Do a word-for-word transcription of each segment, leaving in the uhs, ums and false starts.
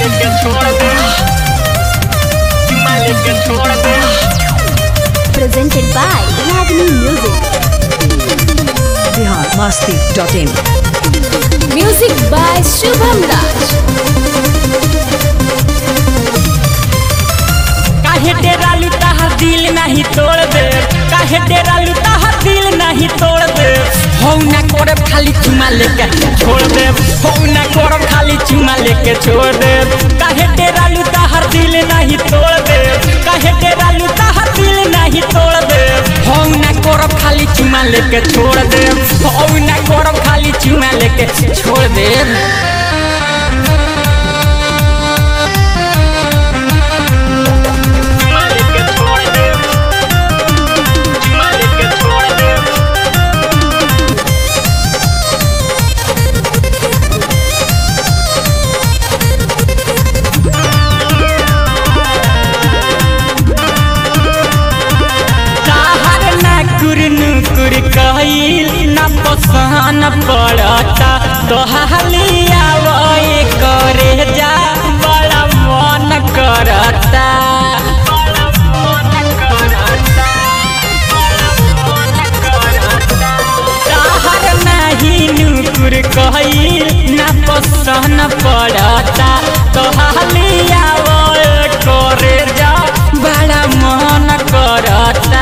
लेके छोड़ दे, चुमा लेके छोड़ दे। Presented by Ragini Music. Bihar Masti dot in. Music by Shubham Raj. काहे डेरा लुटा हर दिल नहीं तोड़ दे, काहे डेरा लुटा हर दिल नहीं तोड़ दे। हो ना करब खाली चुमा लेके छोड़ दे, हो ना करब खाली चुमा लेके छोड़ दे। काहे डेरा लुटा हर दिल नहीं तोड़ दे, काहे डेरा लुटा हर दिल नहीं तोड़ दे। हो ना करब खाली चुमा लेके छोड़ दे, हो ना करब खाली चुमा लेके छोड़ दे। नुकुर कहिल न पसान पड़ता तोहलिया वही करे जा बड़ा मन करता। ताहर नहीं नुकुर कहिल न पसान पड़ता तोहलिया वही करे जा बड़ा मन करता।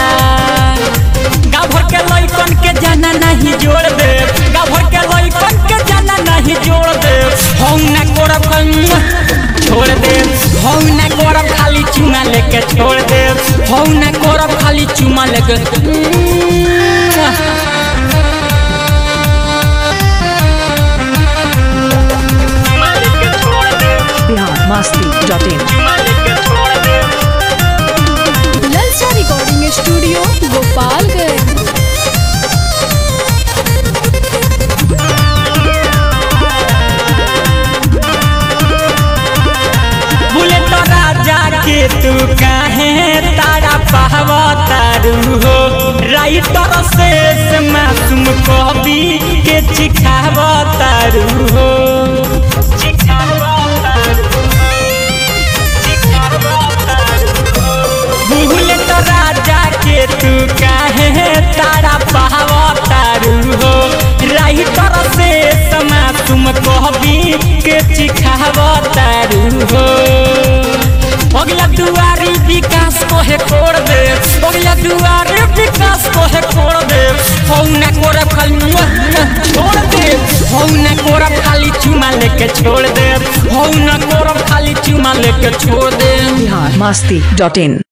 लइकन के जाना नहीं जोड़ दे, गाभर के लइकन के जाना नहीं जोड़ दे। हो ना करब छोड़ दे, हो ना करब खाली चुमा लेके छोड़ दे, हो ना करब खाली चुमा लेके। Bihar Masti dot in. Lalcha recording studio Gopalganj. के तू काहे तारा पावा तारू हो, राइटर से मासूम कवि के चिखावा तारू हो। भूल तो राजा के तू काहे तारा पावा तारू हो, राइटर से मासूम कवि के चिखावा तारू हो। अगला दुआरी विकास को है छोड़ दे, अगला दुआरी विकास को है छोड़ दे। हो ना करब खाली छोड़ दे, हो ना करब खाली चुमा लेके छोड़ दे, हो ना करब खाली चुमा लेके छोड़ दे। बिहार मस्ती डॉट इन।